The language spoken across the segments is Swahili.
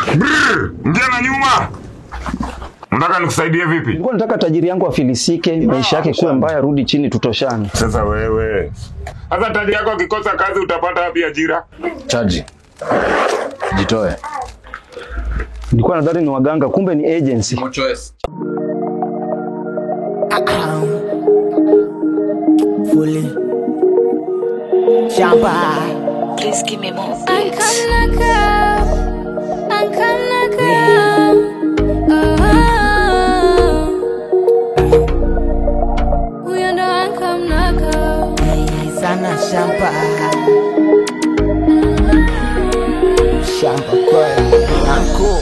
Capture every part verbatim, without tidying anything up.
Brr, ingia na nyuma. Unataka nikusaidie vipi? Nilikuwa nataka tajiri yangu afilisike, maisha yake kuwe mbaya, rudi chini tutoshane. Sasa wewe. Sasa tajiri yako akikosa kazi utapata wapi ajira? Chaji. Jitoe. Nilikuwa nadhani ni waganga, kumbe ni agency. No choice. Fully. Shamba. Please give me more beats. I'm coming up. I'm coming up. Oh. We know I'm coming up. Sana shamba. Shamba kwa anko.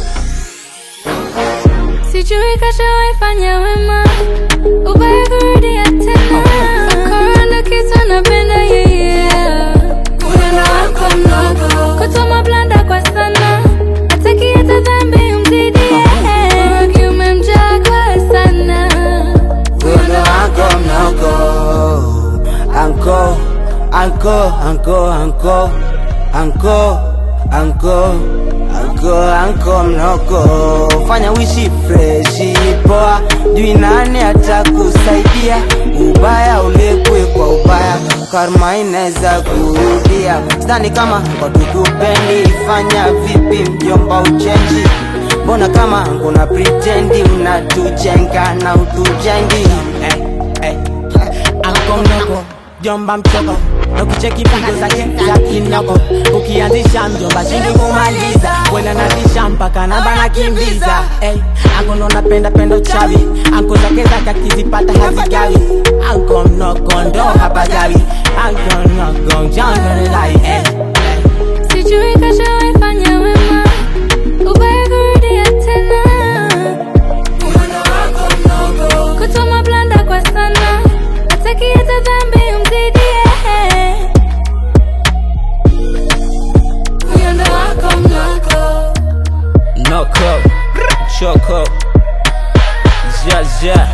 Sijui kashawaifanya wema, ubaya kurudia tena. Korona kitu napenda yeye. Unaona wako mdogo, kutuma blanda kwa sana. Hataki hata dhambi umzidie. Uragi umemjaa kwa sana. Unaona wako mdogo. Anko, anko, anko, anko, anko, anko, anko, anko mnoko. Fanya wishi freshi poa, jui nani atakusaidia. Ubaya ulikwe kwa ubaya, karma inaweza kurudia. Sidhani kama kwa tukupendi, fanya vipi mjomba uchenji. Mbona kama nguna pretendi, unatujenga na utujengi. Eh, eh, anko mnoko, jomba mchoko. Ukicheki pigo zake za kinoko, ukianzisha mjomba shindi kumaliza. Wena natisha mpaka namba na kimbiza. Ey, anko ndo napenda pendo chawi. Anko zake zake akizipata hazigawi. Anko mnoko ndo hapa gawi. Anko mnoko njanga nilai. Ey, sijui kashawaifanya wema, ubaya kurudia tena. Unaona wako mdogo, kutuma blanda kwa sana. Hataki hata dhambi umzidie. Noko, choko, jaja.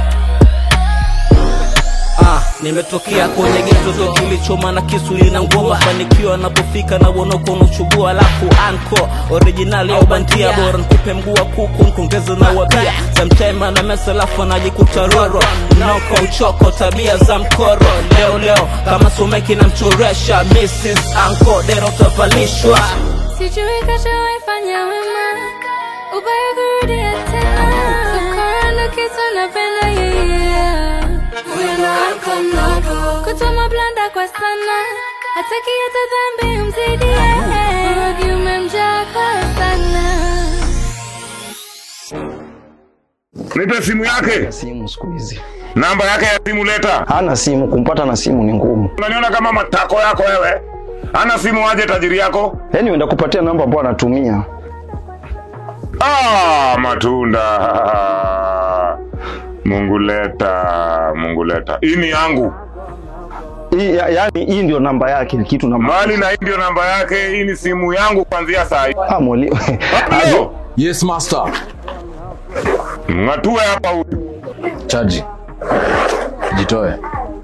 Ah, nimetokea kwenye geto zo kilichoma na kisu lina ngoma. Fanikiwa napofika na wonoko nuchubua. Alafu anko, originali au bandia. Bora nikupe mguu wa kuku, nkongeze na wabia. Sometime na mesa lafu najikuta roro. Noko, uchoko, tabia za mkoro. Leo leo, kama sumeki na mchoresha. Missus Anko, dero tavalishwa. Sijui kashawaifanya wema, ubaya kurudia tena. Korona kitu napenda yeye. Unaona wako mdogo, kutuma blanda kwa sana. Hataki hata dhambi umzidie. Uragi umemjaa kwa sana. Nipe simu yake. Simu siku hizi. Namba yake ya simu leta. Hana simu, kumpata na simu ni ngumu. Unaniona kama matako yako wewe? Hana simu aje tajiri yako? Yaani uenda kupatia namba ambayo anatumia. Ah, matunda. Mungu leta, Mungu leta. Hii ni yangu. Hii ya, yaani hii ndio namba yake, kitu namba. Mali na hii ndio namba yake, hii ni simu yangu kuanzia saa hii. Ah, mwali. Yes master. Ngatue hapa huyu. Chaji. Jitoe.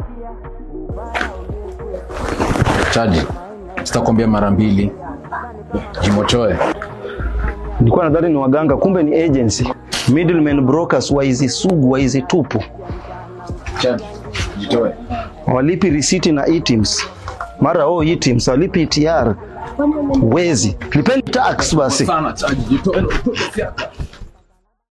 Chaji. Sitakwambia mara mbili. Jimochoe. Nilikuwa nadhani ni waganga, kumbe ni agency. Middlemen brokers, waizi sugu, waizi tupu. Chaji. Jitoe. Walipi risiti na e-teams. Mara oh e-teams, walipi E T R. Wezi. Lipeni tax basi. Sana Chaji. Jitoe.